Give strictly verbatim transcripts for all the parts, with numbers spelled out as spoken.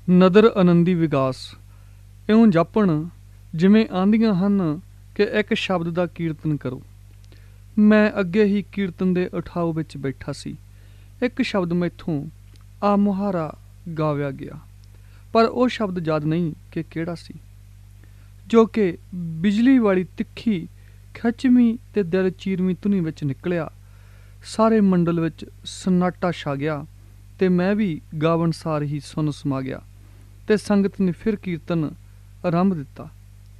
ਨਦਰ ਆਨੰਦੀ ਵਿਗਾਸ ਇਉਂ ਜਾਪਣ ਜਿਵੇਂ ਆਂਦੀਆਂ ਹਨ ਕਿ ਇੱਕ ਸ਼ਬਦ ਦਾ ਕੀਰਤਨ ਕਰੋ। ਮੈਂ ਅੱਗੇ ਹੀ ਕੀਰਤਨ ਦੇ ਉਠਾਓ ਵਿੱਚ ਬੈਠਾ ਸੀ। ਇੱਕ ਸ਼ਬਦ ਮੈਥੋਂ ਆ ਮੁਹਾਰਾ ਗਾਵਿਆ ਗਿਆ, ਪਰ ਉਹ ਸ਼ਬਦ ਯਾਦ ਨਹੀਂ ਕਿ ਕਿਹੜਾ ਸੀ, ਜੋ ਕਿ ਬਿਜਲੀ ਵਾਲੀ ਤਿੱਖੀ ਖਿੱਚਵੀਂ ਤੇ ਦਿਲ ਚੀਰਵੀਂ ਧੁਨੀ ਵਿੱਚ ਨਿਕਲਿਆ। ਸਾਰੇ ਮੰਡਲ ਵਿੱਚ ਸਨਾਟਾ ਛਾ ਗਿਆ ਤੇ ਮੈਂ ਵੀ ਗਾਵਣ ਸਾਰ ਹੀ ਸੁੰਨ ਸਮਾ ਗਿਆ ਤੇ ਸੰਗਤ ਨੇ ਫਿਰ ਕੀਰਤਨ ਆਰੰਭ ਦਿੱਤਾ।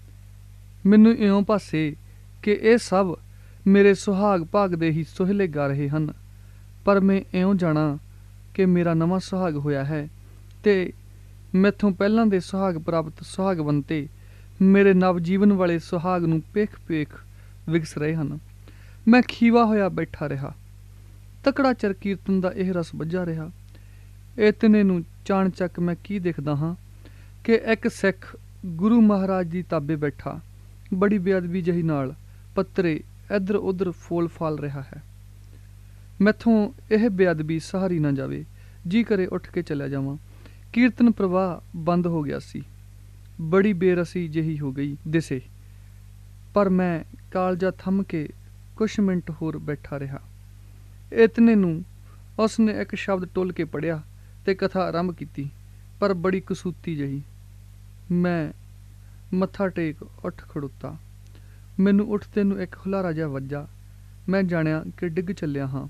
ਮੈਨੂੰ ਇਉਂ ਭਾਸੇ ਕਿ ਇਹ ਸਭ ਮੇਰੇ ਸੁਹਾਗ ਭਾਗ ਦੇ ਹੀ ਸੋਹਿਲੇ ਗਾ ਰਹੇ ਹਨ, ਪਰ ਮੈਂ ਇਉਂ ਜਾਣਾ ਕਿ ਮੇਰਾ ਨਵਾਂ ਸੁਹਾਗ ਹੋਇਆ ਹੈ ਤੇ ਮੈਥੋਂ ਪਹਿਲਾਂ ਦੇ ਸੁਹਾਗ ਪ੍ਰਾਪਤ ਸੁਹਾਗਵੰਤੇ ਮੇਰੇ ਨਵ ਜੀਵਨ ਵਾਲੇ ਸੁਹਾਗ ਨੂੰ ਪੇਖ ਪੇਖ ਵਿਗਸ ਰਹੇ ਹਨ। ਮੈਂ ਖੀਵਾ ਹੋਇਆ ਬੈਠਾ ਰਿਹਾ। ਤਕੜਾ ਚਿਰ ਕੀਰਤਨ ਦਾ ਇਹ ਰਸ ਬੱਝਾ ਰਿਹਾ। ਇਤਨੇ ਨੂੰ ਚਾਣ ਚੱਕ ਮੈਂ ਕੀ ਦੇਖਦਾ ਹਾਂ ਕਿ ਇੱਕ ਸਿੱਖ ਗੁਰੂ ਮਹਾਰਾਜ ਦੀ ਤਾਬੇ ਬੈਠਾ ਬੜੀ ਬੇਅਦਬੀ ਜਿਹੀ ਨਾਲ ਪੱਤਰੇ ਇੱਧਰ ਉੱਧਰ ਫੋਲ ਫਾਲ ਰਿਹਾ ਹੈ। ਮੈਥੋਂ ਇਹ ਬੇਅਦਬੀ ਸਹਾਰੀ ਨਾ ਜਾਵੇ, ਜੀ ਕਰੇ ਉੱਠ ਕੇ ਚਲਿਆ ਜਾਵਾਂ। ਕੀਰਤਨ ਪ੍ਰਵਾਹ ਬੰਦ ਹੋ ਗਿਆ ਸੀ। ਬੜੀ ਬੇਰਸੀ ਜਿਹੀ ਹੋ ਗਈ ਦਿਸੇ, ਪਰ ਮੈਂ ਕਾਲਜਾ ਥੰਮ ਕੇ ਕੁਛ ਮਿੰਟ ਹੋਰ ਬੈਠਾ ਰਿਹਾ। ਇਤਨੇ ਨੂੰ ਉਸ ਨੇ ਇੱਕ ਸ਼ਬਦ ਟੁੱਲ ਕੇ ਪੜ੍ਹਿਆ ਤੇ ਕਥਾ ਆਰੰਭ ਕੀਤੀ, ਪਰ ਬੜੀ ਕਸੂਤੀ ਜਿਹੀ। ਮੈਂ ਮੱਥਾ ਟੇਕ ਉੱਠ ਖੜੋਤਾ। ਮੈਨੂੰ ਉੱਠਦੇ ਨੂੰ ਇੱਕ ਹੁਲਾਰਾ ਜਿਹਾ ਵੱਜਾ। ਮੈਂ ਜਾਣਿਆ ਕਿ ਡਿੱਗ ਚੱਲਿਆ ਹਾਂ,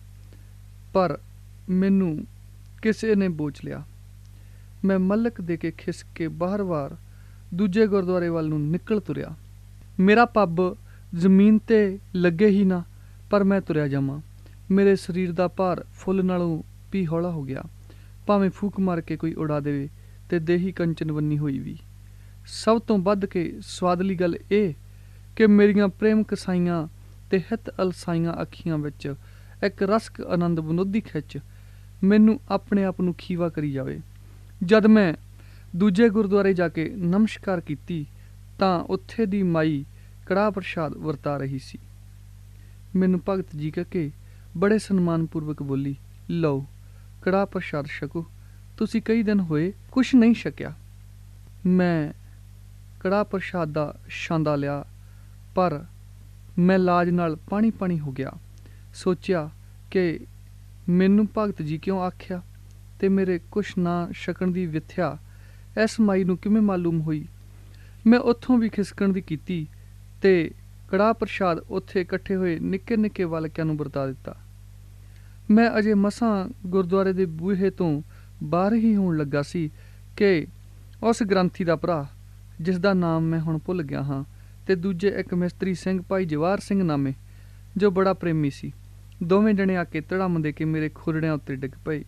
ਪਰ ਮੈਨੂੰ ਕਿਸੇ ਨੇ ਬੋਚ ਲਿਆ। ਮੈਂ ਮਲਕ ਦੇ ਕੇ ਖਿਸਕ ਕੇ ਬਾਹਰ-ਵਾਰ ਦੂਜੇ ਗੁਰਦੁਆਰੇ ਵੱਲ ਨੂੰ ਨਿਕਲ ਤੁਰਿਆ। ਮੇਰਾ ਪੱਬ ਜ਼ਮੀਨ 'ਤੇ ਲੱਗੇ ਹੀ ਨਾ, ਪਰ ਮੈਂ ਤੁਰਿਆ ਜਾਵਾਂ। ਮੇਰੇ ਸਰੀਰ ਦਾ ਭਾਰ ਫੁੱਲ ਨਾਲੋਂ ਵੀ ਹੌਲਾ ਹੋ ਗਿਆ, ਭਾਵੇਂ ਫੂਕ ਮਾਰ ਕੇ ਕੋਈ ਉਡਾ ਦੇਵੇ ਤੇ ਦੇਹੀ ਕੰਚਨ ਬੰਨੀ ਹੋਈ ਵੀ। ਸਭ ਤੋਂ ਵੱਧ ਕੇ ਸਵਾਦਲੀ ਗੱਲ ਇਹ ਕਿ ਮੇਰੀਆਂ ਪ੍ਰੇਮ ਕਸਾਈਆਂ ਤੇ ਹਿੱਤ ਅਲਸਾਈਆਂ ਅੱਖੀਆਂ ਵਿੱਚ ਇੱਕ ਰਸਕ ਆਨੰਦ ਵਿਨੋਦੀ ਖਿੱਚ ਮੈਨੂੰ ਆਪਣੇ ਆਪ ਨੂੰ ਖੀਵਾ ਕਰੀ ਜਾਵੇ। ਜਦ ਮੈਂ ਦੂਜੇ ਗੁਰਦੁਆਰੇ ਜਾ ਕੇ ਨਮਸਕਾਰ ਕੀਤੀ ਤਾਂ ਉੱਥੇ ਦੀ ਮਾਈ ਕੜਾਹ ਪ੍ਰਸ਼ਾਦ ਵਰਤਾ ਰਹੀ ਸੀ। ਮੈਨੂੰ ਭਗਤ ਜੀ ਕਹਿ ਕੇ ਬੜੇ ਸਨਮਾਨਪੂਰਵਕ ਬੋਲੀ, ਲਓ ਕੜਾਹ ਪ੍ਰਸ਼ਾਦ ਛਕੋ, ਤੁਸੀਂ ਕਈ ਦਿਨ ਹੋਏ ਕੁਛ ਨਹੀਂ ਛਕਿਆ। ਮੈਂ ਕੜਾਹ ਪ੍ਰਸ਼ਾਦ ਦਾ ਛਾਂਦਾ ਲਿਆ, ਪਰ ਮੈਂ ਲਾਜ ਨਾਲ ਪਾਣੀ ਪਾਣੀ ਹੋ ਗਿਆ। ਸੋਚਿਆ ਕਿ ਮੈਨੂੰ ਭਗਤ ਜੀ ਕਿਉਂ ਆਖਿਆ ਤੇ ਮੇਰੇ ਕੁਛ ਨਾ ਛਕਣ ਦੀ ਵਿਥਿਆ ਇਸ ਮਾਈ ਨੂੰ ਕਿਵੇਂ ਮਾਲੂਮ ਹੋਈ। ਮੈਂ ਉੱਥੋਂ ਵੀ ਖਿਸਕਣ ਦੀ ਕੀਤੀ ਤੇ ਕੜਾਹ ਪ੍ਰਸ਼ਾਦ ਉੱਥੇ ਇਕੱਠੇ ਹੋਏ ਨਿੱਕੇ ਨਿੱਕੇ ਵਾਲਕਿਆਂ ਨੂੰ ਵਰਤਾ ਦਿੱਤਾ। ਮੈਂ ਅਜੇ ਮਸਾਂ ਗੁਰਦੁਆਰੇ ਦੇ ਬੂਹੇ ਤੋਂ ਬਾਹਰ ਹੀ ਹੋਣ ਲੱਗਾ ਸੀ ਕਿ ਉਸ ਗ੍ਰੰਥੀ ਦਾ ਭਰਾ, ਜਿਸ ਦਾ ਨਾਮ ਮੈਂ ਹੁਣ ਭੁੱਲ ਗਿਆ ਹਾਂ, ਤੇ ਦੂਜੇ ਇੱਕ ਮਿਸਤਰੀ ਸਿੰਘ ਭਾਈ ਜਵਾਹਰ ਸਿੰਘ ਨਾਮੇ, ਜੋ ਬੜਾ ਪ੍ਰੇਮੀ ਸੀ, ਦੋਵੇਂ ਜਣੇ ਆ ਕੇ ਧੜਮ ਦੇ ਕੇ ਮੇਰੇ ਖੁਰੜਿਆਂ ਉੱਤੇ ਡਿੱਗ ਪਏ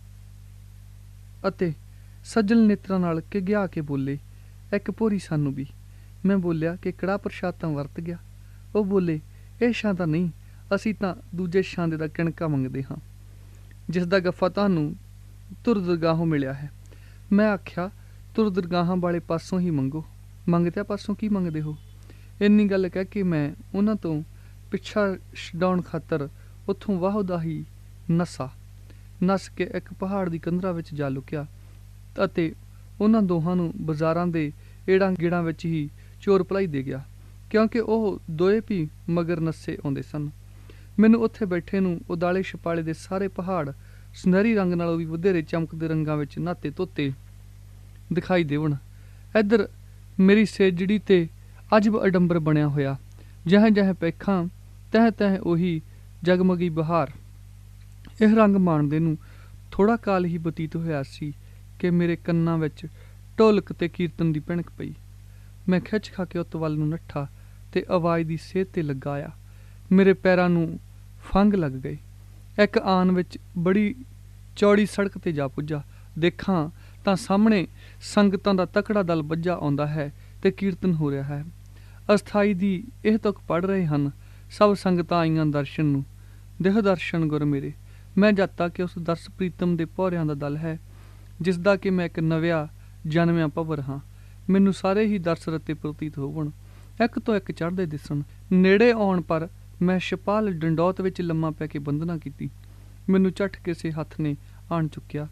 ਅਤੇ ਸੱਜਲ ਨੇਤਰਾਂ ਨਾਲ ਕਿਗਿਆ ਕੇ ਬੋਲੇ, ਇੱਕ ਭੋਰੀ ਸਾਨੂੰ ਵੀ। ਮੈਂ ਬੋਲਿਆ ਕਿ ਕੜਾਹ ਪ੍ਰਸ਼ਾਦ ਤਾਂ ਵਰਤ ਗਿਆ। ਉਹ ਬੋਲੇ, ਇਹ ਛਾਂ ਤਾਂ ਨਹੀਂ, ਅਸੀਂ ਤਾਂ ਦੂਜੇ ਛਾਂਦੇ ਦਾ ਕਿਣਕਾ ਮੰਗਦੇ ਹਾਂ, ਜਿਸ ਦਾ ਗੱਫਾ ਤੁਹਾਨੂੰ ਧੁਰ ਦਰਗਾਹੋਂ ਮਿਲਿਆ ਹੈ। ਮੈਂ ਆਖਿਆ, ਧੁਰ ਦਰਗਾਹਾਂ ਵਾਲੇ ਪਾਸੋਂ ਹੀ ਮੰਗੋ। ਮੰਗਦਿਆਂ ਪਾਸੋਂ ਕੀ ਮੰਗਦੇ ਹੋ? ਇੰਨੀ ਗੱਲ ਕਹਿ ਕੇ ਮੈਂ ਉਹਨਾਂ ਤੋਂ ਪਿੱਛਾ ਛਡਾਉਣ ਖਾਤਰ ਉੱਥੋਂ ਵਾਹਦਾ ਹੀ ਨੱਸਾ ਨੱਸ ਕੇ ਇੱਕ ਪਹਾੜ ਦੀ ਕੰਧਰਾ ਵਿੱਚ ਜਾ ਲੁਕਿਆ ਅਤੇ ਉਹਨਾਂ ਦੋਹਾਂ ਨੂੰ ਬਾਜ਼ਾਰਾਂ ਦੇ ਏੜਾਂ ਗੇੜਾਂ ਵਿੱਚ ਹੀ ਚੋਰ ਭਲਾਈ ਦੇ ਗਿਆ, ਕਿਉਂਕਿ ਉਹ ਦੋਏ ਵੀ ਮਗਰ ਨੱਸੇ ਆਉਂਦੇ ਸਨ। ਮੈਨੂੰ ਉੱਥੇ ਬੈਠੇ ਨੂੰ ਉਦਾਲੇ ਛਪਾਲੇ ਦੇ ਸਾਰੇ ਪਹਾੜ ਸੁਨਹਿਰੀ ਰੰਗ ਨਾਲੋਂ ਵੀ ਵਧੇਰੇ ਚਮਕਦੇ ਰੰਗਾਂ ਵਿੱਚ ਨਾਤੇ ਧੋਤੇ ਦਿਖਾਈ ਦੇਵਣ। ਇੱਧਰ ਮੇਰੀ ਸੇਜੜੀ 'ਤੇ ਅਜਬ ਅਡੰਬਰ ਬਣਿਆ ਹੋਇਆ, ਜਿਹੇ ਜਿਹੇ ਪੇਖਾਂ ਤਹਿ ਤਹਿ ਉਹੀ ਜਗਮਗੀ ਬਹਾਰ। ਇਹ ਰੰਗ ਮਾਣਦੇ ਨੂੰ ਥੋੜ੍ਹਾ ਕਾਲ ਹੀ ਬਤੀਤ ਹੋਇਆ ਸੀ ਕਿ ਮੇਰੇ ਕੰਨਾਂ ਵਿੱਚ ਢੋਲਕ ਤੇ ਕੀਰਤਨ ਦੀ ਭਿਣਕ ਪਈ। ਮੈਂ ਖਿੱਚ ਖਾ ਕੇ ਉੱਤ ਵੱਲ ਨੂੰ ਨੱਠਾ ਤੇ ਆਵਾਜ਼ ਦੀ ਸੇਧ 'ਤੇ ਲੱਗਾ ਆ। ਮੇਰੇ ਪੈਰਾਂ ਨੂੰ ਫੰਗ ਲੱਗ ਗਏ। ਇੱਕ ਆਨ ਵਿੱਚ ਬੜੀ ਚੌੜੀ ਸੜਕ 'ਤੇ ਜਾ ਪੁੱਜਾ। ਦੇਖਾਂ ਤਾਂ ਸਾਹਮਣੇ ਸੰਗਤਾਂ ਦਾ ਤਕੜਾ ਦਲ ਬੱਝਾ ਆਉਂਦਾ ਹੈ ਤੇ ਕੀਰਤਨ ਹੋ ਰਿਹਾ ਹੈ। ਅਸਥਾਈ ਦੀ ਇਹ ਤੁਕ ਪੜ੍ਹ ਰਹੇ ਹਨ। ਸਭ ਸੰਗਤਾਂ ਆਈਆਂ ਦਰਸ਼ਨ ਨੂੰ। ਦੇਹ ਦਰਸ਼ਨ ਗੁਰ ਮੇਰੇ। ਮੈਂ ਜਾਤਾ ਕਿ ਉਸ ਦਰਸ ਪ੍ਰੀਤਮ ਦੇ ਭੌਰਿਆਂ ਦਾ ਦਲ ਹੈ, ਜਿਸ ਦਾ ਕਿ ਮੈਂ ਇੱਕ ਨਵਿਆ ਜਨਮਿਆ ਭਵਰ ਹਾਂ। ਮੈਨੂੰ ਸਾਰੇ ਹੀ ਦਰਸ ਰਤੇ ਪ੍ਰਤੀਤ ਹੋਵਣ, ਇੱਕ ਤੋਂ ਇੱਕ ਚੜ੍ਹਦੇ ਦਿਸਣ। ਨੇੜੇ ਆਉਣ ਪਰ ਮੈਂ ਛਪਾਲ ਡੰਡੌਤ ਵਿੱਚ ਲੰਮਾ ਪੈ ਕੇ ਬੰਦਨਾ ਕੀਤੀ। ਮੈਨੂੰ ਝੱਟ ਕਿਸੇ ਹੱਥ ਨੇ ਆਣ ਚੁੱਕਿਆ।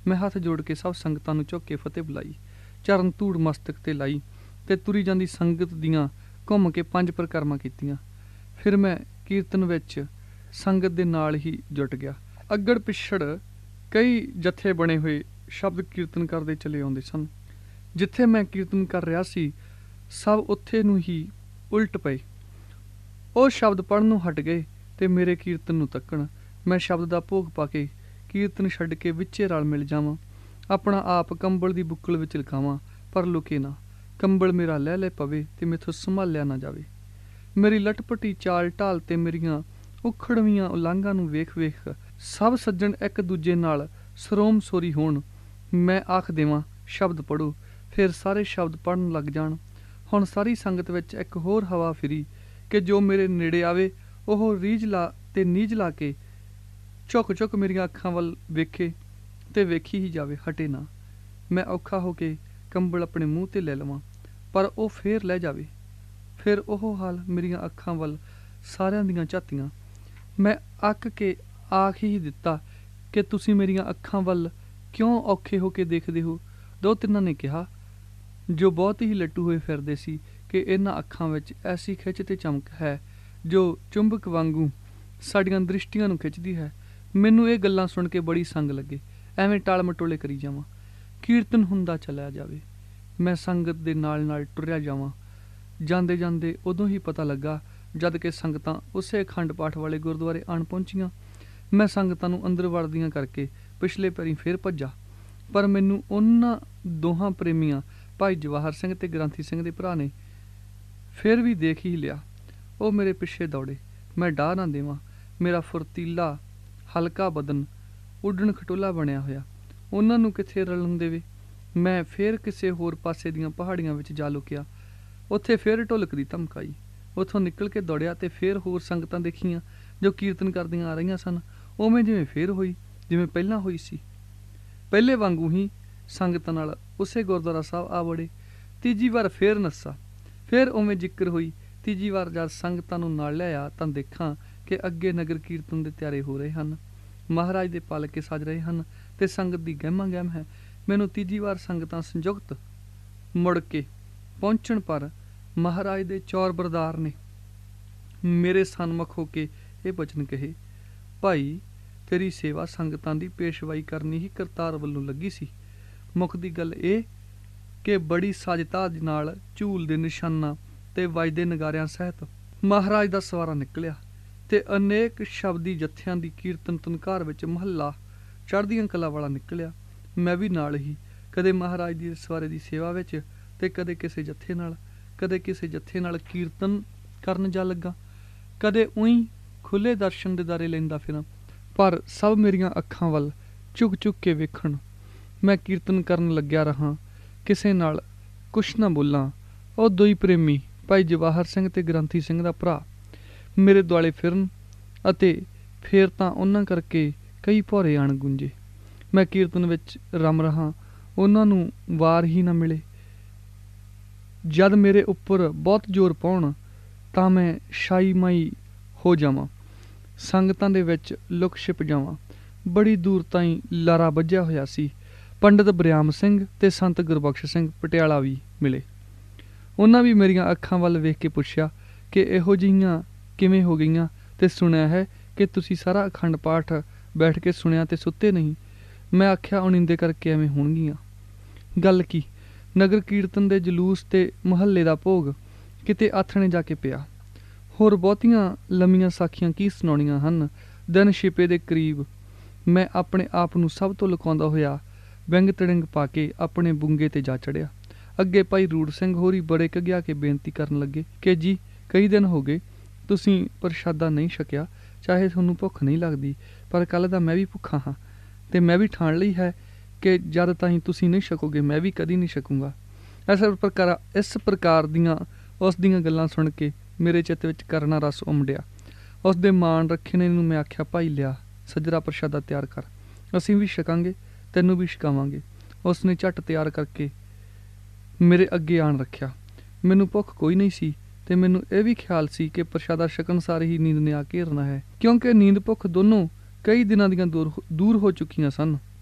मैं हथ जोड़ के सब संगतां नूं झुक के फतेह बुलाई। चरण धूड़ मस्तक ते लाई ते तुरी जांदी संगत दियां घुम के पंज परिकरमां कीतियां। फिर मैं कीर्तन विच संगत दे नाल ही जुट गया। अगड़ पिछड़ कई जत्थे बने हुए शब्द कीर्तन करदे चले आउंदे सन। जिथे मैं कीर्तन कर रहा सी सब उत्थे नूं ही उल्ट पए। ਉਹ शब्द पढ़न नूं हट गए ते मेरे कीर्तन नूं तक्कण। मैं शब्द दा भोग पा के कीर्तन छड्ड के विचे रल मिल जावां। अपना आप कंबल दी बुक्कल विच लकावां पर लुके ना। कंबल मेरा लह लह पवे ते मैथों संभालिया ना जावे। मेरी लटपटी चाल ढाल ते मेरियां उखड़वियां उलांघां नूं वेख वेख सब सज्जण एक दूजे नाल सरोम सोरी होण। मैं आख देवां शब्द पढ़ो, फिर सारे शब्द पढ़न लग जाण। हुण सारी संगत विच एक होर हवा फिरी कि जो मेरे नेड़े आवे ਉਹ ਰੀਝ ਲਾ ਤੇ ਨੀਝ ਲਾ ਕੇ ਝੁਕ ਝੁਕ ਮੇਰੀਆਂ ਅੱਖਾਂ ਵੱਲ ਵੇਖੇ ਤੇ ਵੇਖੀ ਹੀ ਜਾਵੇ, ਹਟੇ ਨਾ। ਮੈਂ ਔਖਾ ਹੋ ਕੇ ਕੰਬਲ ਆਪਣੇ ਮੂੰਹ ਤੇ ਲੈ ਲਵਾਂ ਪਰ ਉਹ ਫੇਰ ਲੈ ਜਾਵੇ। ਫਿਰ ਉਹ ਹਾਲ ਮੇਰੀਆਂ ਅੱਖਾਂ ਵੱਲ ਸਾਰਿਆਂ ਦੀਆਂ ਝਾਤੀਆਂ। ਮੈਂ ਅੱਕ ਕੇ ਆਖ ਹੀ ਦਿੱਤਾ ਕਿ ਤੁਸੀਂ ਮੇਰੀਆਂ ਅੱਖਾਂ ਵੱਲ ਕਿਉਂ ਔਖੇ ਹੋ ਕੇ ਦੇਖਦੇ ਹੋ। ਦੋ ਤਿੰਨਾਂ ਨੇ ਕਿਹਾ ਜੋ ਬਹੁਤ ਹੀ ਲੱਟੂ ਹੋਏ ਫਿਰਦੇ ਸੀ ਕਿ ਇਹਨਾਂ ਅੱਖਾਂ ਵਿੱਚ ਐਸੀ ਖਿੱਚ ਤੇ ਚਮਕ ਹੈ ਜੋ ਚੁੰਬਕ ਵਾਂਗੂ ਸਾਡੀਆਂ ਦ੍ਰਿਸ਼ਟੀਆਂ ਨੂੰ ਖਿੱਚਦੀ ਹੈ। ਮੈਨੂੰ ਇਹ ਗੱਲਾਂ ਸੁਣ ਕੇ ਬੜੀ ਸੰਗ ਲੱਗੇ। ਐਵੇਂ ਟਾਲ ਮਟੋਲੇ ਕਰੀ ਜਾਵਾਂ, ਕੀਰਤਨ ਹੁੰਦਾ ਚਲਿਆ ਜਾਵੇ। ਮੈਂ ਸੰਗਤ ਦੇ ਨਾਲ ਨਾਲ ਟੁਰਿਆ ਜਾਵਾਂ। ਜਾਂਦੇ ਜਾਂਦੇ ਉਦੋਂ ਹੀ ਪਤਾ ਲੱਗਾ ਜਦ ਕਿ ਸੰਗਤਾਂ ਉਸੇ ਅਖੰਡ ਪਾਠ ਵਾਲੇ ਗੁਰਦੁਆਰੇ ਆਣ ਪਹੁੰਚੀਆਂ। ਮੈਂ ਸੰਗਤਾਂ ਨੂੰ ਅੰਦਰ ਵੜਦੀਆਂ ਕਰਕੇ ਪਿਛਲੇ ਪੈਰੀਂ ਫੇਰ ਭੱਜਾ, ਪਰ ਮੈਨੂੰ ਉਹਨਾਂ ਦੋਹਾਂ ਪ੍ਰੇਮੀਆਂ ਭਾਈ ਜਵਾਹਰ ਸਿੰਘ ਤੇ ਗ੍ਰੰਥੀ ਸਿੰਘ ਦੇ ਭਰਾ ਨੇ ਫਿਰ ਵੀ ਦੇਖ ਹੀ ਲਿਆ। ਉਹ ਮੇਰੇ ਪਿੱਛੇ ਦੌੜੇ। ਮੈਂ ਡਾਹ ਨਾ ਦੇਵਾਂ। ਮੇਰਾ ਫੁਰਤੀਲਾ ਹਲਕਾ ਬਦਨ ਉੱਡਣ ਖਟੋਲਾ ਬਣਿਆ ਹੋਇਆ ਉਹਨਾਂ ਨੂੰ ਕਿੱਥੇ ਰਲਣ ਦੇਵੇ। ਮੈਂ ਫੇਰ ਕਿਸੇ ਹੋਰ ਪਾਸੇ ਦੀਆਂ ਪਹਾੜੀਆਂ ਵਿੱਚ ਜਾ ਲੁਕਿਆ। ਉੱਥੇ ਫੇਰ ਢੋਲਕ ਦੀ ਧਮਕਾਈ। ਉੱਥੋਂ ਨਿਕਲ ਕੇ ਦੌੜਿਆ ਤੇ ਫੇਰ ਹੋਰ ਸੰਗਤਾਂ ਦੇਖੀਆਂ ਜੋ ਕੀਰਤਨ ਕਰਦੀਆਂ ਆ ਰਹੀਆਂ ਸਨ। ਉਵੇਂ ਜਿਵੇਂ ਫੇਰ ਹੋਈ ਜਿਵੇਂ ਪਹਿਲਾਂ ਹੋਈ ਸੀ। ਪਹਿਲੇ ਵਾਂਗੂ ਹੀ ਸੰਗਤਾਂ ਨਾਲ ਉਸੇ ਗੁਰਦੁਆਰਾ ਸਾਹਿਬ ਆ ਵੜੇ। ਤੀਜੀ ਵਾਰ ਫੇਰ ਨੱਸਾ। ਫੇਰ ਉਵੇਂ ਜ਼ਿਕਰ ਹੋਈ। ਤੀਜੀ ਵਾਰ ਜਦ ਸੰਗਤਾਂ ਨੂੰ ਨਾਲ ਲਿਆਇਆ ਤਾਂ ਦੇਖਾਂ ਕਿ ਅੱਗੇ ਨਗਰ ਕੀਰਤਨ ਦੇ ਤਿਆਰੇ ਹੋ ਰਹੇ ਹਨ। ਮਹਾਰਾਜ ਦੇ ਪਾਲਕੇ ਸਜ ਰਹੇ ਹਨ ਤੇ ਸੰਗਤ ਦੀ ਗਹਿਮਾ ਗਹਿਮ ਹੈ। ਮੈਨੂੰ ਤੀਜੀ ਵਾਰ ਸੰਗਤਾਂ ਸੰਯੁਕਤ ਮੁੜ ਕੇ ਪਹੁੰਚਣ ਪਰ ਮਹਾਰਾਜ ਦੇ ਚੌਰ ਬਰਦਾਰ ਨੇ ਮੇਰੇ ਸਨਮੁਖ ਹੋ ਕੇ ਇਹ ਬਚਨ ਕਹੇ, ਭਾਈ ਤੇਰੀ ਸੇਵਾ ਸੰਗਤਾਂ ਦੀ ਪੇਸ਼ਵਾਈ ਕਰਨੀ ਹੀ ਕਰਤਾਰ ਵੱਲੋਂ ਲੱਗੀ ਸੀ। ਮੁੱਖ ਦੀ ਗੱਲ ਇਹ ਕਿ ਬੜੀ ਸਾਜਤਾ ਨਾਲ ਝੂਲ ਦੇ ਨਿਸ਼ਾਨਾਂ ਤੇ ਵੱਜਦੇ ਨਗਾਰਿਆਂ ਸਹਿਤ ਮਹਾਰਾਜ ਦਾ ਸਵਾਰਾ ਨਿਕਲਿਆ ਤੇ ਅਨੇਕ ਸ਼ਬਦੀ ਜੱਥਿਆਂ ਦੀ ਕੀਰਤਨ ਤਨਕਾਰ ਵਿੱਚ ਮਹੱਲਾ ਚੜ੍ਹਦੀਆਂ ਕਲਾ ਵਾਲਾ ਨਿਕਲਿਆ। ਮੈਂ ਵੀ ਨਾਲ ਹੀ ਕਦੇ ਮਹਾਰਾਜ ਦੀ ਸਵਾਰੇ ਦੀ ਸੇਵਾ ਵਿੱਚ ਤੇ ਕਦੇ ਕਿਸੇ ਜੱਥੇ ਨਾਲ ਕਦੇ ਕਿਸੇ ਜੱਥੇ ਨਾਲ ਕੀਰਤਨ ਕਰਨ ਜਾ ਲੱਗਾ, ਕਦੇ ਊਈਂ ਖੁੱਲ੍ਹੇ ਦਰਸ਼ਨ ਦੇ ਦਾਰੇ ਲੈਂਦਾ ਫਿਰਾਂ, ਪਰ ਸਭ ਮੇਰੀਆਂ ਅੱਖਾਂ ਵੱਲ ਝੁਕ ਝੁਕ ਕੇ ਵੇਖਣ। ਮੈਂ ਕੀਰਤਨ ਕਰਨ ਲੱਗਿਆ ਰਹਾਂ, ਕਿਸੇ ਨਾਲ ਕੁਛ ਨਾ ਬੋਲਾਂ। ਉਹ ਦੋਈ ਪ੍ਰੇਮੀ ਭਾਈ ਜਵਾਹਰ ਸਿੰਘ ਤੇ ਗ੍ਰੰਥੀ ਸਿੰਘ ਦਾ ਭਰਾ ਮੇਰੇ ਦੁਆਲੇ ਫਿਰਨ ਅਤੇ ਫੇਰ ਤਾਂ ਉਹਨਾਂ ਕਰਕੇ ਕਈ ਭੌਰੇ ਆਣ ਗੁੰਜੇ। ਮੈਂ ਕੀਰਤਨ ਵਿੱਚ ਰਮ ਰਹਾ, ਉਹਨਾਂ ਨੂੰ ਵਾਰ ਹੀ ਨਾ ਮਿਲੇ। ਜਦ ਮੇਰੇ ਉੱਪਰ ਬਹੁਤ ਜ਼ੋਰ ਪਾਉਣ ਤਾਂ ਮੈਂ ਸ਼ਾਈ ਮਾਈ ਹੋ ਜਾਵਾਂ, ਸੰਗਤਾਂ ਦੇ ਵਿੱਚ ਲੁਕ ਛਿਪ ਜਾਵਾਂ। ਬੜੀ ਦੂਰ ਤਾਈਂ ਲਾਰਾ ਵੱਜਿਆ ਹੋਇਆ ਸੀ। ਪੰਡਿਤ ਬਰਿਆਮ ਸਿੰਘ ਤੇ ਸੰਤ ਗੁਰਬਖਸ਼ ਸਿੰਘ ਪਟਿਆਲਾ ਵੀ ਮਿਲੇ। ਉਹਨਾਂ ਵੀ ਮੇਰੀਆਂ ਅੱਖਾਂ ਵੱਲ ਵੇਖ ਕੇ ਪੁੱਛਿਆ ਕਿ ਇਹੋ ਜਿਹੀਆਂ ਕਿਵੇਂ ਹੋ ਗਈਆਂ ਤੇ ਸੁਣਿਆ ਹੈ ਕਿ ਤੁਸੀਂ ਸਾਰਾ ਅਖੰਡ ਪਾਠ ਬੈਠ ਕੇ ਸੁਣਿਆ ਤੇ ਸੁੱਤੇ ਨਹੀਂ। ਮੈਂ ਆਖਿਆ ਉਣੀਂਦੇ ਕਰਕੇ ਐਵੇਂ ਹੋਣਗੀਆਂ। ਗੱਲ ਕੀ, ਨਗਰ ਕੀਰਤਨ ਦੇ ਜਲੂਸ ਤੇ ਮੁਹੱਲੇ ਦਾ ਭੋਗ ਕਿਤੇ ਆਥਣੇ ਜਾ ਕੇ ਪਿਆ। ਹੋਰ ਬਹੁਤੀਆਂ ਲੰਮੀਆਂ ਸਾਖੀਆਂ ਕੀ ਸੁਣਾਉਣੀਆਂ ਹਨ। ਦਿਨ ਛਿਪੇ ਦੇ ਕਰੀਬ ਮੈਂ ਆਪਣੇ ਆਪ ਨੂੰ ਸਭ ਤੋਂ ਲੁਕਾਉਂਦਾ ਹੋਇਆ ਵਿੰਗ ਤੜਿੰਗ ਪਾ ਕੇ ਆਪਣੇ ਬੁੰਗੇ ਤੇ ਜਾ ਚੜਿਆ। ਅੱਗੇ ਭਾਈ ਰੂੜ ਸਿੰਘ ਹੋਰੀ ਬੜੇ ਕਗਿਆ ਕੇ ਬੇਨਤੀ ਕਰਨ ਲੱਗੇ ਕਿ ਜੀ ਕਈ ਦਿਨ ਹੋ ਗਏ ਤੁਸੀਂ ਪ੍ਰਸ਼ਾਦਾ ਨਹੀਂ ਛਕਿਆ, ਚਾਹੇ ਤੁਹਾਨੂੰ ਭੁੱਖ ਨਹੀਂ ਲੱਗਦੀ, ਪਰ ਕੱਲ੍ਹ ਦਾ ਮੈਂ ਵੀ ਭੁੱਖਾ ਹਾਂ ਤੇ ਮੈਂ ਵੀ ਠਾਣ ਲਈ ਹੈ ਕਿ ਜਦ ਤਾਈਂ ਤੁਸੀਂ ਨਹੀਂ ਛਕੋਗੇ ਮੈਂ ਵੀ ਕਦੀ ਨਹੀਂ ਛਕੂੰਗਾ। ਇਸ ਪ੍ਰਕਾਰ ਇਸ ਪ੍ਰਕਾਰ ਦੀਆਂ ਉਸ ਦੀਆਂ ਗੱਲਾਂ ਸੁਣ ਕੇ ਮੇਰੇ ਚਿੱਤ ਵਿੱਚ ਕਰਨਾ ਰਸ ਉਮੜਿਆ। ਉਸ ਦੇ ਮਾਣ ਰੱਖਣੇ ਨੂੰ ਮੈਂ ਆਖਿਆ, ਭਾਈ ਲਿਆ ਸੱਜਰਾ ਪ੍ਰਸ਼ਾਦਾ ਤਿਆਰ ਕਰ, ਅਸੀਂ ਵੀ ਛਕਾਂਗੇ, ਤੈਨੂੰ ਵੀ ਛਕਾਵਾਂਗੇ। ਉਸ ਨੇ ਝੱਟ ਤਿਆਰ ਕਰਕੇ ਮੇਰੇ ਅੱਗੇ ਆਣ ਰੱਖਿਆ। ਮੈਨੂੰ ਭੁੱਖ ਕੋਈ ਨਹੀਂ ਸੀ ਤੇ ਮੈਨੂੰ ਇਹ ਵੀ ਖਿਆਲ ਸੀ ਕਿ ਪ੍ਰਸ਼ਾਦਾ ਛਕਣ ਸਾਰੇ ਹੀ ਨੀਂਦ ਨੇ ਆ ਘੇਰਨਾ ਹੈ, ਕਿਉਂਕਿ ਨੀਂਦ ਭੁੱਖ ਦੋਨੋਂ ਕਈ ਦਿਨਾਂ ਦੀਆਂ ਦੂਰ ਦੂਰ ਹੋ ਚੁੱਕੀਆਂ ਸਨ।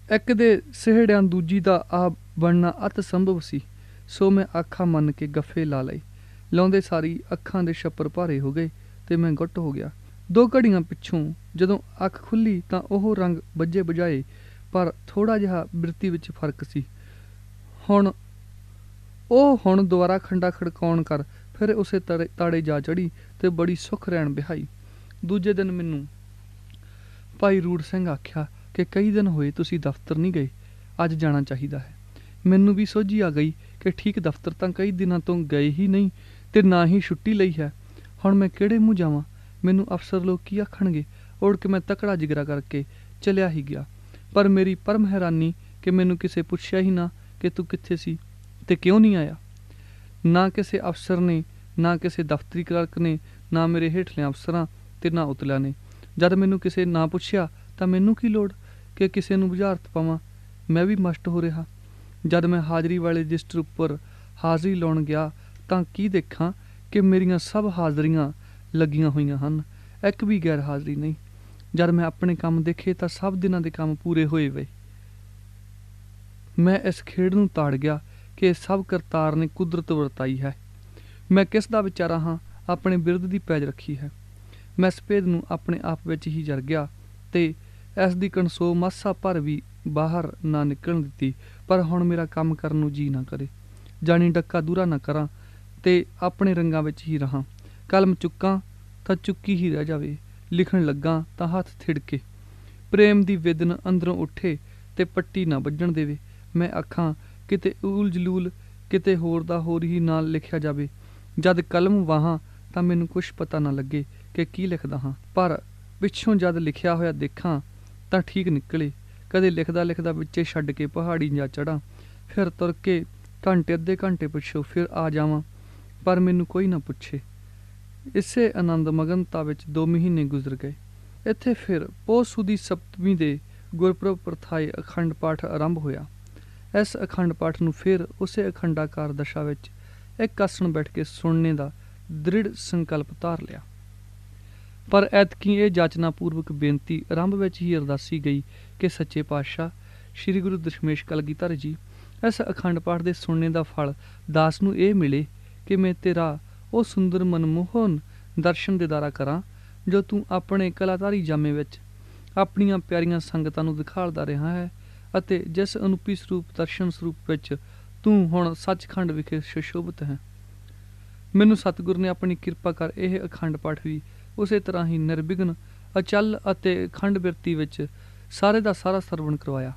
ਇੱਕ ਦੇ ਸਿਹੜਿਆਂ ਦੂਜੀ ਦਾ ਆ ਬਣਨਾ ਅਤ ਸੰਭਵ ਸੀ। ਸੋ ਮੈਂ ਆਖਾਂ ਮੰਨ ਕੇ ਗੱਫੇ ਲਾ ਲਏ। ਲਾਉਂਦੇ ਸਾਰੀ ਅੱਖਾਂ ਦੇ ਛੱਪਰ ਭਾਰੇ ਹੋ ਗਏ ਤੇ ਮੈਂ ਗੁੱਟ ਹੋ ਗਿਆ। ਦੋ ਘੜੀਆਂ ਪਿੱਛੋਂ ਜਦੋਂ ਅੱਖ ਖੁੱਲ੍ਹੀ ਤਾਂ ਉਹ ਰੰਗ ਬੱਝੇ ਬੁਝਾਏ, ਪਰ ਥੋੜ੍ਹਾ ਜਿਹਾ ਬਿਰਤੀ ਵਿੱਚ ਫਰਕ ਸੀ। ਹੁਣ ਉਹ ਹੁਣ ਦੁਬਾਰਾ ਖੰਡਾ ਖੜਕਾਉਣ ਕਰ ਫਿਰ ਉਸੇ ਤੜੇ ਤਾੜੇ ਜਾ ਚੜ੍ਹੀ ਤੇ ਬੜੀ ਸੁੱਖ ਰਹਿਣ ਬਿਹਾਈ। ਦੂਜੇ ਦਿਨ ਮੈਨੂੰ ਭਾਈ ਰੂੜ ਸਿੰਘ ਆਖਿਆ ਕਿ ਕਈ ਦਿਨ ਹੋਏ ਤੁਸੀਂ ਦਫ਼ਤਰ ਨਹੀਂ ਗਏ, ਅੱਜ ਜਾਣਾ ਚਾਹੀਦਾ ਹੈ। ਮੈਨੂੰ ਵੀ ਸੋਝੀ ਆ ਗਈ ਕਿ ਠੀਕ ਦਫ਼ਤਰ ਤਾਂ ਕਈ ਦਿਨਾਂ ਤੋਂ ਗਏ ਹੀ ਨਹੀਂ ਤੇ ਨਾ ਹੀ ਛੁੱਟੀ ਲਈ ਹੈ। ਹੁਣ ਮੈਂ ਕਿਹੜੇ ਮੂੰਹ ਜਾਵਾਂ? ਮੈਨੂੰ ਅਫਸਰ ਲੋਕ ਕੀ ਆਖਣਗੇ? ਉੜ ਕੇ ਮੈਂ ਤਕੜਾ ਜਿਗਰਾ ਕਰਕੇ ਚਲਿਆ ਹੀ ਗਿਆ। ਪਰ ਮੇਰੀ ਪਰਮ ਹੈਰਾਨੀ ਕਿ ਮੈਨੂੰ ਕਿਸੇ ਪੁੱਛਿਆ ਹੀ ਨਾ ਕਿ ਤੂੰ ਕਿੱਥੇ ਸੀ ਤੇ ਕਿਉਂ ਨਹੀਂ ਆਇਆ। ਨਾ ਕਿਸੇ ਅਫਸਰ ਨੇ, ਨਾ ਕਿਸੇ ਦਫ਼ਤਰੀ ਕਲਰਕ ਨੇ, ਨਾ ਮੇਰੇ ਹੇਠਲਿਆਂ ਅਫਸਰਾਂ ਤੇ ਨਾ ਉਤਲਿਆਂ ਨੇ। ਜਦ ਮੈਨੂੰ ਕਿਸੇ ਨਾ ਪੁੱਛਿਆ ਤਾਂ ਮੈਨੂੰ ਕੀ ਲੋੜ ਕਿ ਕਿਸੇ ਨੂੰ ਬੁਝਾਰਤ ਪਾਵਾਂ। ਮੈਂ ਵੀ ਮਸਤ ਹੋ ਰਿਹਾ। ਜਦ ਮੈਂ ਹਾਜ਼ਰੀ ਵਾਲੇ ਰਜਿਸਟਰ ਉੱਪਰ ਹਾਜ਼ਰੀ ਲਾਉਣ ਗਿਆ ਤਾਂ ਕੀ ਦੇਖਾਂ ਕਿ ਮੇਰੀਆਂ ਸਭ ਹਾਜ਼ਰੀਆਂ ਲੱਗੀਆਂ ਹੋਈਆਂ ਹਨ, ਇੱਕ ਵੀ ਗੈਰ ਹਾਜ਼ਰੀ ਨਹੀਂ। ਜਦ ਮੈਂ ਆਪਣੇ ਕੰਮ ਦੇਖੇ ਤਾਂ ਸਭ ਦਿਨਾਂ ਦੇ ਕੰਮ ਪੂਰੇ ਹੋਏ ਵੇ। ਮੈਂ ਇਸ ਖੇਡ ਨੂੰ ਤਾੜ ਗਿਆ ਕਿ ਇਹ ਸਭ ਕਰਤਾਰ ਨੇ ਕੁਦਰਤ ਵਰਤਾਈ ਹੈ। ਮੈਂ ਕਿਸ ਦਾ ਵਿਚਾਰਾ ਹਾਂ, ਆਪਣੇ ਬਿਰਧ ਦੀ ਪੈਜ ਰੱਖੀ ਹੈ। ਮੈਂ ਇਸ ਭੇਦ ਨੂੰ ਆਪਣੇ ਆਪ ਵਿੱਚ ਹੀ ਜਰ ਗਿਆ ਤੇ ਇਸ ਦੀ ਕਣਸੋ ਮਾਸਾ ਭਰ ਵੀ ਬਾਹਰ ਨਾ ਨਿਕਲਣ ਦਿੱਤੀ। ਪਰ ਹੁਣ ਮੇਰਾ ਕੰਮ ਕਰਨ ਨੂੰ ਜੀ ਨਾ ਕਰੇ, ਜਾਣੀ ਡੱਕਾ ਦੂਰਾ ਨਾ ਕਰਾਂ ਤੇ ਆਪਣੇ ਰੰਗਾਂ ਵਿੱਚ ਹੀ ਰਹਾਂ। ਕਲਮ ਚੁੱਕਾਂ ਤਾਂ ਚੁੱਕੀ ਹੀ ਰਹਿ ਜਾਵੇ, ਲਿਖਣ ਲੱਗਾ ਤਾਂ ਹੱਥ ਥਿੜਕੇ। ਪ੍ਰੇਮ ਦੀ ਵਿਦਨ ਅੰਦਰੋਂ ਉੱਠੇ ਤੇ ਪੱਟੀ ਨਾ ਵੱਜਣ ਦੇਵੇ। ਮੈਂ ਆਖਾਂ ਕਿਤੇ ਊਲ ਜਲੂਲ, ਕਿਤੇ ਹੋਰ ਦਾ ਹੋਰ ਹੀ ਨਾਲ ਲਿਖਿਆ ਜਾਵੇ। ਜਦ ਕਲਮ ਵਾਹਾਂ ਤਾਂ ਮੈਨੂੰ ਕੁਛ ਪਤਾ ਨਾ ਲੱਗੇ ਕਿ ਕੀ ਲਿਖਦਾ ਹਾਂ। ਪਰ ਪਿੱਛੋਂ ਜਦ ਲਿਖਿਆ ਹੋਇਆ ਦੇਖਾਂ ਤਾਂ ਠੀਕ ਨਿਕਲੇ। ਕਦੇ ਲਿਖਦਾ ਲਿਖਦਾ ਵਿੱਚੇ ਛੱਡ ਕੇ ਪਹਾੜੀ ਜਾ ਚੜ੍ਹਾਂ, ਫਿਰ ਤੁਰ ਕੇ ਘੰਟੇ ਅੱਧੇ ਘੰਟੇ ਪਿੱਛੋਂ ਫਿਰ ਆ ਜਾਵਾਂ, ਪਰ ਮੈਨੂੰ ਕੋਈ ਨਾ ਪੁੱਛੇ। ਇਸੇ ਆਨੰਦ ਮਗਨਤਾ ਵਿੱਚ ਦੋ ਮਹੀਨੇ ਗੁਜ਼ਰ ਗਏ। ਇੱਥੇ ਫਿਰ ਪੋਹ ਸੁਦੀ ਸਪਤਮੀ ਦੇ ਗੁਰਪੁਰਬ ਪ੍ਰਥਾਏ ਅਖੰਡ ਪਾਠ ਆਰੰਭ ਹੋਇਆ। ਇਸ ਅਖੰਡ ਪਾਠ ਨੂੰ ਫਿਰ ਉਸੇ ਅਖੰਡਾਕਾਰ ਦਸ਼ਾ ਵਿੱਚ ਇੱਕ ਆਸਣ ਬੈਠ ਕੇ ਸੁਣਨੇ ਦਾ ਦ੍ਰਿੜ ਸੰਕਲਪ ਧਾਰ ਲਿਆ। ਪਰ ਐਤਕੀ ਇਹ ਜਾਚਨਾ ਪੂਰਵਕ ਬੇਨਤੀ ਆਰੰਭ ਵਿੱਚ ਹੀ ਅਰਦਾਸੀ ਗਈ ਕਿ ਸੱਚੇ ਪਾਤਸ਼ਾਹ ਸ੍ਰੀ ਗੁਰੂ ਦਸ਼ਮੇਸ਼ ਕਲਗੀਧਰ ਜੀ, ਇਸ ਅਖੰਡ ਪਾਠ ਦੇ ਸੁਣਨੇ ਦਾ ਫਲ ਦਾਸ ਨੂੰ ਇਹ ਮਿਲੇ ਕਿ ਮੈਂ ਤੇਰਾ ਉਹ ਸੁੰਦਰ ਮਨਮੋਹਨ ਦਰਸ਼ਨ ਦੀਦਾਰਾ ਕਰਾਂ ਜੋ ਤੂੰ ਆਪਣੇ ਕਲਾਧਾਰੀ ਜਾਮੇ ਵਿੱਚ ਆਪਣੀਆਂ ਪਿਆਰੀਆਂ ਸੰਗਤਾਂ ਨੂੰ ਦਿਖਾਲਦਾ ਰਿਹਾ ਹੈ, ਅਤੇ ਜਿਸ ਅਨੂਪੀ ਸਰੂਪ ਦਰਸ਼ਨ ਸਰੂਪ ਵਿੱਚ ਤੂੰ ਹੁਣ ਸੱਚਖੰਡ ਵਿਖੇ ਸੁਸ਼ੋਭਿਤ ਹੈ। ਮੈਨੂੰ ਸਤਿਗੁਰ ਨੇ ਆਪਣੀ ਕਿਰਪਾ ਕਰ ਇਹ ਅਖੰਡ ਪਾਠ ਵੀ ਉਸੇ ਤਰ੍ਹਾਂ ਹੀ ਨਿਰਵਿਘਨ, ਅਚਲ ਅਤੇ ਅਖੰਡ ਬਿਰਤੀ ਵਿੱਚ ਸਾਰੇ ਦਾ ਸਾਰਾ ਸਰਵਣ ਕਰਵਾਇਆ।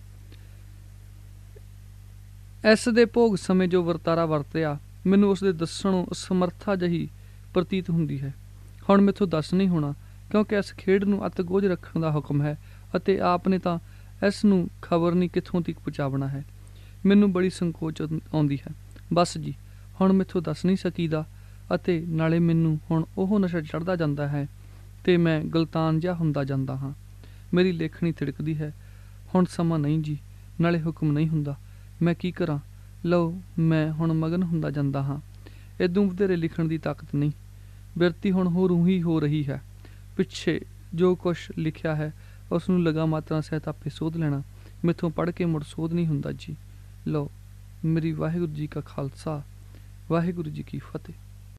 ਇਸ ਦੇ ਭੋਗ ਸਮੇਂ ਜੋ ਵਰਤਾਰਾ ਵਰਤਿਆ ਮੈਨੂੰ ਉਸ ਦੇ ਦੱਸਣੋਂ ਅਸਮਰਥਾ ਜਿਹੀ ਪ੍ਰਤੀਤ ਹੁੰਦੀ ਹੈ। ਹੁਣ ਮੈਥੋਂ ਦੱਸ ਨਹੀਂ ਹੋਣਾ, ਕਿਉਂਕਿ ਇਸ ਖੇਡ ਨੂੰ ਅਤ ਗੋਝ ਰੱਖਣ ਦਾ ਹੁਕਮ ਹੈ ਅਤੇ ਆਪ ਨੇ ਤਾਂ ਇਸ ਨੂੰ ਖਬਰ ਨਹੀਂ ਕਿੱਥੋਂ ਤੱਕ ਪਹੁੰਚਾਉਣਾ ਹੈ। ਮੈਨੂੰ ਬੜੀ ਸੰਕੋਚ ਆਉਂਦੀ ਹੈ। ਬਸ ਜੀ, ਹੁਣ ਮੈਥੋਂ ਦੱਸ ਨਹੀਂ ਸਕੀਦਾ, ਅਤੇ ਨਾਲੇ ਮੈਨੂੰ ਹੁਣ ਉਹ ਨਸ਼ਾ ਚੜ੍ਹਦਾ ਜਾਂਦਾ ਹੈ ਤੇ ਮੈਂ ਗਲਤਾਨ ਜਿਹਾ ਹੁੰਦਾ ਜਾਂਦਾ ਹਾਂ। ਮੇਰੀ ਲੇਖਣੀ ਥਿੜਕਦੀ ਹੈ। ਹੁਣ ਸਮਾਂ ਨਹੀਂ ਜੀ, ਨਾਲੇ ਹੁਕਮ ਨਹੀਂ ਹੁੰਦਾ। ਮੈਂ ਕੀ ਕਰਾਂ? ਲਓ, ਮੈਂ ਹੁਣ ਮਗਨ ਹੁੰਦਾ ਜਾਂਦਾ ਹਾਂ। ਇਦੋਂ ਵਧੇਰੇ ਲਿਖਣ ਦੀ ਤਾਕਤ ਨਹੀਂ। ਬਿਰਤੀ ਹੁਣ ਹੋ ਰੂਹੀ ਹੋ ਰਹੀ ਹੈ। ਪਿੱਛੇ ਜੋ ਕੁਛ ਲਿਖਿਆ ਹੈ ਉਸ ਨੂੰ ਲਗਾ ਮਾਤਰਾ ਸਹਿਤ ਆਪੇ ਸੋਧ ਲੈਣਾ। ਮੈਥੋਂ ਪੜ੍ਹ ਕੇ ਮੁੜ ਸੋਧ ਨਹੀਂ ਹੁੰਦਾ ਜੀ। ਲਓ, ਮੇਰੀ ਵਾਹਿਗੁਰੂ ਜੀ ਕਾ ਖਾਲਸਾ, ਵਾਹਿਗੁਰੂ ਜੀ ਕੀ ਫਤਿਹ।